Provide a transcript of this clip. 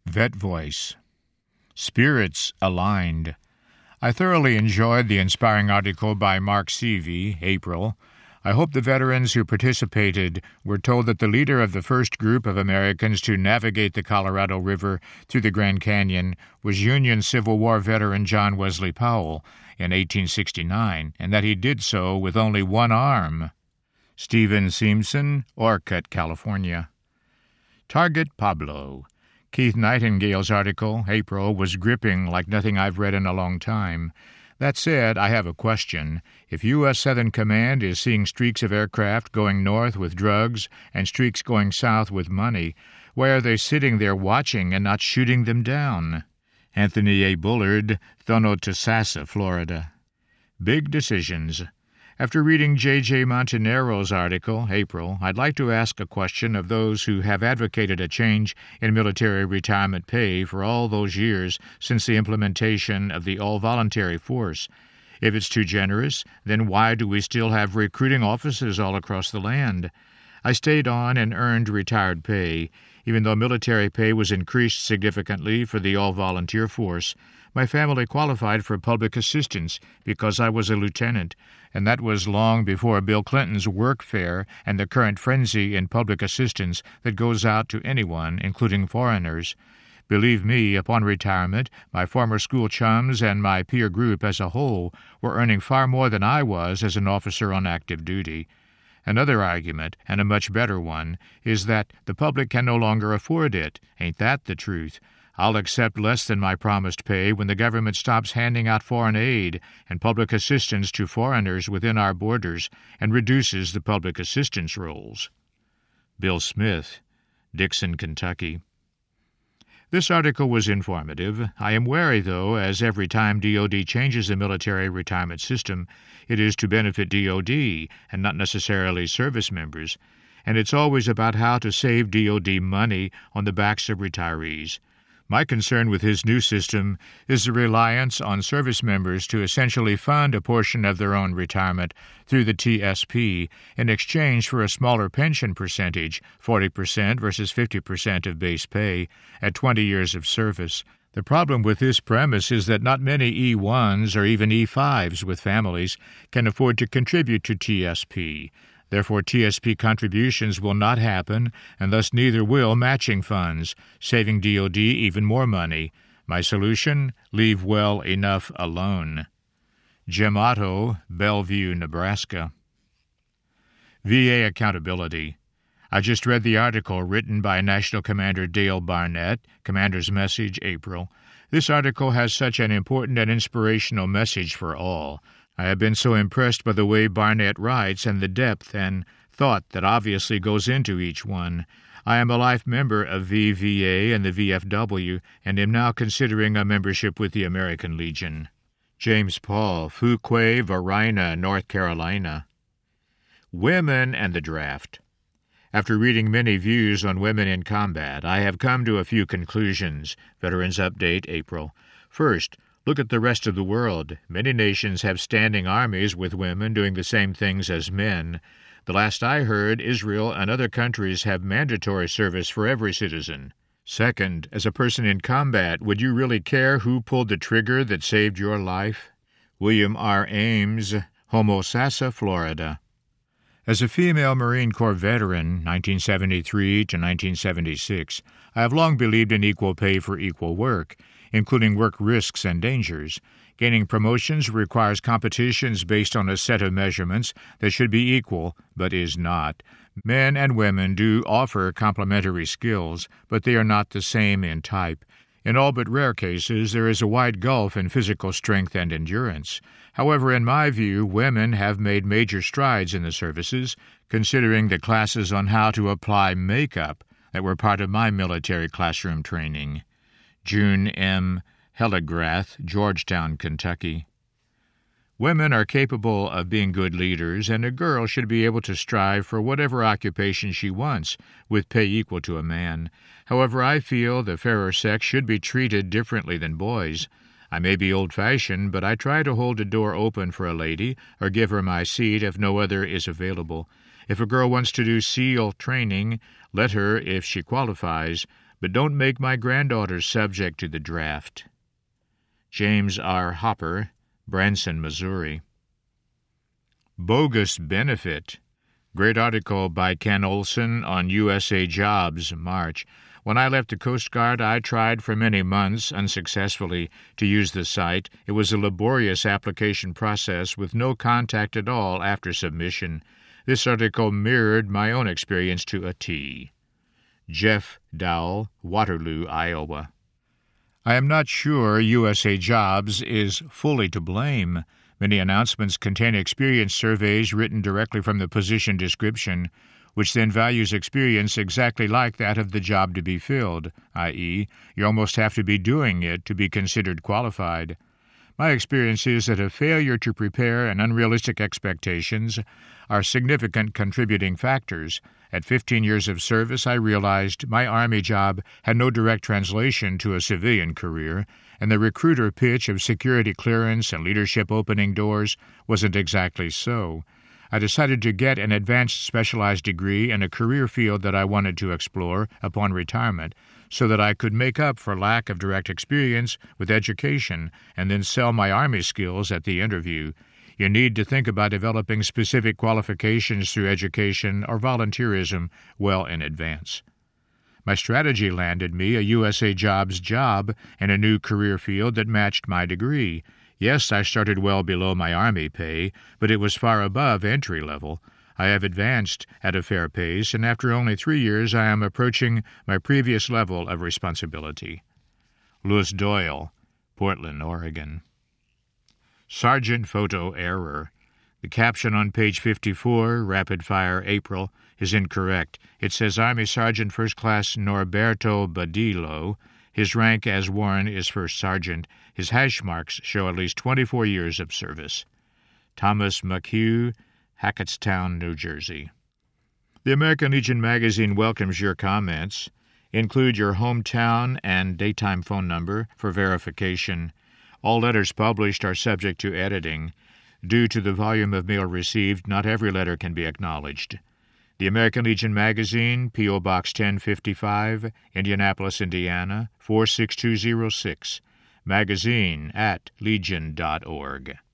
Vet Voice. Spirits Aligned. I thoroughly enjoyed the inspiring article by Mark Seavey, April. I hope the veterans who participated were told that the leader of the first group of Americans to navigate the Colorado River through the Grand Canyon was Union Civil War veteran John Wesley Powell in 1869, and that he did so with only one arm. Stephen Simpson, Orcutt, California. Target Pablo. Keith Nightingale's article, April, was gripping like nothing I've read in a long time. That said, I have a question. If U.S. Southern Command is seeing streaks of aircraft going north with drugs and streaks going south with money, why are they sitting there watching and not shooting them down? Anthony A. Bullard, Thonotasassa, Florida. Big Decisions. After reading J.J. Montanero's article, April, I'd like to ask a question of those who have advocated a change in military retirement pay for all those years since the implementation of the all-voluntary force. If it's too generous, then why do we still have recruiting offices all across the land? I stayed on and earned retired pay. Even though military pay was increased significantly for the all-volunteer force, my family qualified for public assistance because I was a lieutenant, and that was long before Bill Clinton's workfare and the current frenzy in public assistance that goes out to anyone, including foreigners. Believe me, upon retirement, my former school chums and my peer group as a whole were earning far more than I was as an officer on active duty. Another argument, and a much better one, is that the public can no longer afford it. Ain't that the truth? I'll accept less than my promised pay when the government stops handing out foreign aid and public assistance to foreigners within our borders and reduces the public assistance rolls. Bill Smith, Dixon, Kentucky. This article was informative. I am wary, though, as every time DoD changes the military retirement system, it is to benefit DoD and not necessarily service members, and it's always about how to save DoD money on the backs of retirees. My concern with his new system is the reliance on service members to essentially fund a portion of their own retirement through the TSP in exchange for a smaller pension percentage, 40% versus 50% of base pay, at 20 years of service. The problem with this premise is that not many E1s or even E5s with families can afford to contribute to TSP. Therefore, TSP contributions will not happen, and thus neither will matching funds, saving DoD even more money. My solution? Leave well enough alone. Jim Otto, Bellevue, Nebraska. VA Accountability. I just read the article written by National Commander Dale Barnett, Commander's Message, April. This article has such an important and inspirational message for all. I have been so impressed by the way Barnett writes and the depth and thought that obviously goes into each one. I am a life member of VVA and the VFW and am now considering a membership with the American Legion. James Paul, Fuquay, Varina, North Carolina. Women and the Draft. After reading many views on women in combat, I have come to a few conclusions. Veterans Update, April. First, look at the rest of the world. Many nations have standing armies with women doing the same things as men. The last I heard, Israel and other countries have mandatory service for every citizen. Second, as a person in combat, would you really care who pulled the trigger that saved your life? William R. Ames, Homosassa, Florida. As a female Marine Corps veteran, 1973 to 1976, I have long believed in equal pay for equal work, including work risks and dangers. Gaining promotions requires competitions based on a set of measurements that should be equal, but is not. Men and women do offer complementary skills, but they are not the same in type. In all but rare cases, there is a wide gulf in physical strength and endurance. However, in my view, women have made major strides in the services, considering the classes on how to apply makeup that were part of my military classroom training. June M. Hellegrath, Georgetown, Kentucky. Women are capable of being good leaders, and a girl should be able to strive for whatever occupation she wants, with pay equal to a man. However, I feel the fairer sex should be treated differently than boys. I may be old-fashioned, but I try to hold a door open for a lady, or give her my seat if no other is available. If a girl wants to do SEAL training, let her if she qualifies, but don't make my granddaughters subject to the draft. James R. Hopper, Branson, Missouri. Bogus benefit. Great article by Ken Olson on USA Jobs, March. When I left the Coast Guard, I tried for many months, unsuccessfully, to use the site. It was a laborious application process with no contact at all after submission. This article mirrored my own experience to a T. Jeff Dowell, Waterloo, Iowa. I am not sure USA Jobs is fully to blame. Many announcements contain experience surveys written directly from the position description, which then values experience exactly like that of the job to be filled, i.e., you almost have to be doing it to be considered qualified. My experience is that a failure to prepare and unrealistic expectations are significant contributing factors. At 15 years of service, I realized my Army job had no direct translation to a civilian career, and the recruiter pitch of security clearance and leadership opening doors wasn't exactly so. I decided to get an advanced specialized degree in a career field that I wanted to explore upon retirement, so that I could make up for lack of direct experience with education and then sell my Army skills at the interview. You need to think about developing specific qualifications through education or volunteerism well in advance. My strategy landed me a USA Jobs job in a new career field that matched my degree. Yes, I started well below my Army pay, but it was far above entry level. I have advanced at a fair pace, and after only 3 years I am approaching my previous level of responsibility. Louis Doyle, Portland, Oregon. Sergeant photo error. The caption on page 54, Rapid Fire April, is incorrect. It says Army Sergeant First Class Norberto Badillo. His rank as worn is First Sergeant. His hash marks show at least 24 years of service. Thomas McHugh, Hackettstown, New Jersey. The American Legion magazine welcomes your comments. Include your hometown and daytime phone number for verification. All letters published are subject to editing. Due to the volume of mail received, not every letter can be acknowledged. The American Legion magazine, P.O. Box 1055, Indianapolis, Indiana, 46206. Magazine@legion.org.